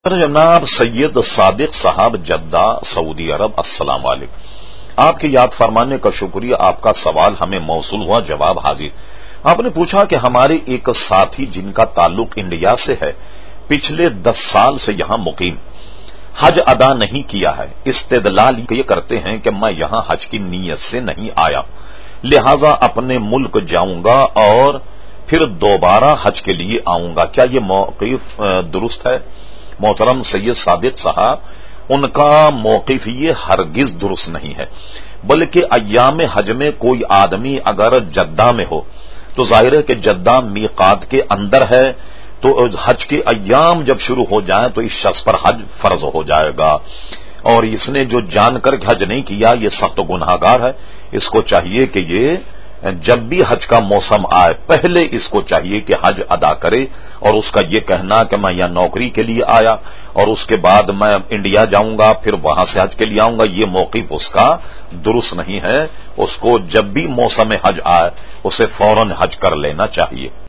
جناب سید صادق صاحب جدہ سعودی عرب، السلام علیکم۔ آپ کے یاد فرمانے کا شکریہ، آپ کا سوال ہمیں موصول ہوا، جواب حاضر۔ آپ نے پوچھا کہ ہمارے ایک ساتھی جن کا تعلق انڈیا سے ہے، پچھلے 10 سال سے یہاں مقیم، حج ادا نہیں کیا ہے۔ استدلال یہ کرتے ہیں کہ میں یہاں حج کی نیت سے نہیں آیا، لہذا اپنے ملک جاؤں گا اور پھر دوبارہ حج کے لیے آؤں گا۔ کیا یہ موقف درست ہے؟ محترم سید صادق صاحب، ان کا موقف یہ ہرگز درست نہیں ہے، بلکہ ایام حج میں کوئی آدمی اگر جدہ میں ہو تو ظاہر ہے کہ جدہ میقات کے اندر ہے، تو حج کے ایام جب شروع ہو جائیں تو اس شخص پر حج فرض ہو جائے گا، اور اس نے جو جان کر حج نہیں کیا یہ سخت گناہگار ہے۔ اس کو چاہیے کہ یہ جب بھی حج کا موسم آئے پہلے اس کو چاہیے کہ حج ادا کرے، اور اس کا یہ کہنا کہ میں یہاں نوکری کے لیے آیا اور اس کے بعد میں انڈیا جاؤں گا پھر وہاں سے حج کے لیے آؤں گا، یہ موقف اس کا درست نہیں ہے۔ اس کو جب بھی موسم حج آئے اسے فوراً حج کر لینا چاہیے۔